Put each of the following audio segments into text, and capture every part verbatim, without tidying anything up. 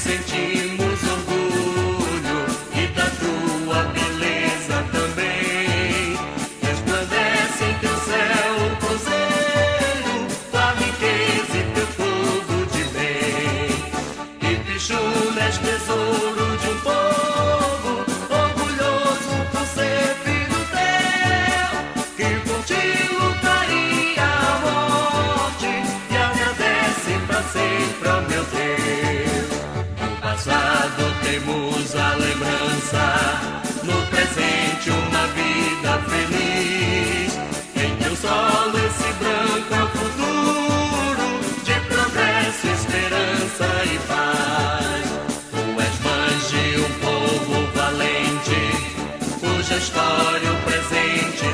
sentimos orgulho e da tua beleza também. Resplandece em teu céu o cruzeiro, tua riqueza e teu povo de bem. E Pixuna és tesouro de um povo orgulhoso por ser filho teu, que por ti lutaria a morte e agradece pra sempre ao meu Deus. No passado temos a lembrança, no presente uma vida feliz. Em teu solo esse branco é o futuro de progresso, esperança e paz. Tu és mãe de um povo valente, cuja história o presente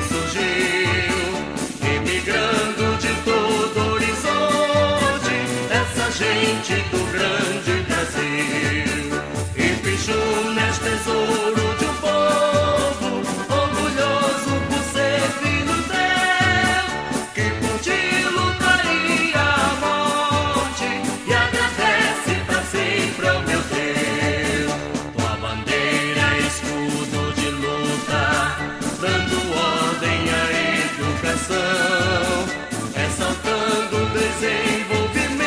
surgiu, emigrando de todo o horizonte, essa gente do grande Brasil. E Pixuna és tesouro de um povo orgulhoso por ser filho teu, que por ti lutaria a morte e agradece pra sempre ao meu Deus. Tua bandeira é escudo de luta, dando ordem à educação, ressaltando o desenvolvimento,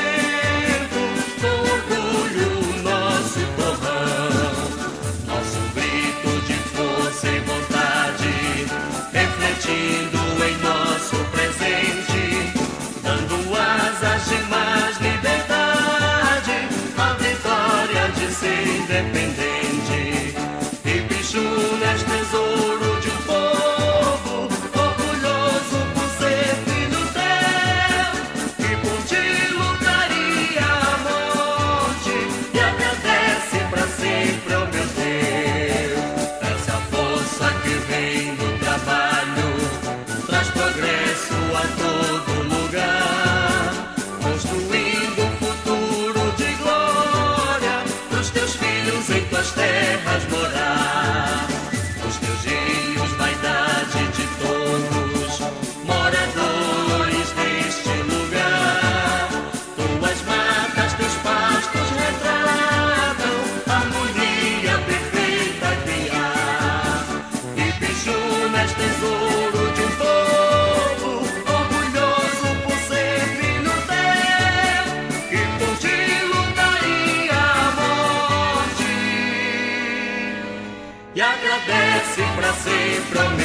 com orgulho o nosso torrão. Nosso grito de força e vontade, refletindo em nosso presente, dando asas de mais liberdade, a vitória de ser independente. E Pixuna és tesouro de um povo orgulhoso por ser filho teu, que por ti lutaria a morte e agradece pra sempre ao meu Deus. Essa é a força que vem do trabalho, traz progresso a todo lugar, construindo um futuro de glória pros teus filhos em tuas terras morar. Os teus rios, vaidade de todos, moradores deste lugar. Tuas matas, teus pastos retratam harmonia perfeita a criar. E Pixuna és tesouro de um povo orgulhoso por ser filho teu, que por ti lutaria a morte e agradece pra sempre ao meu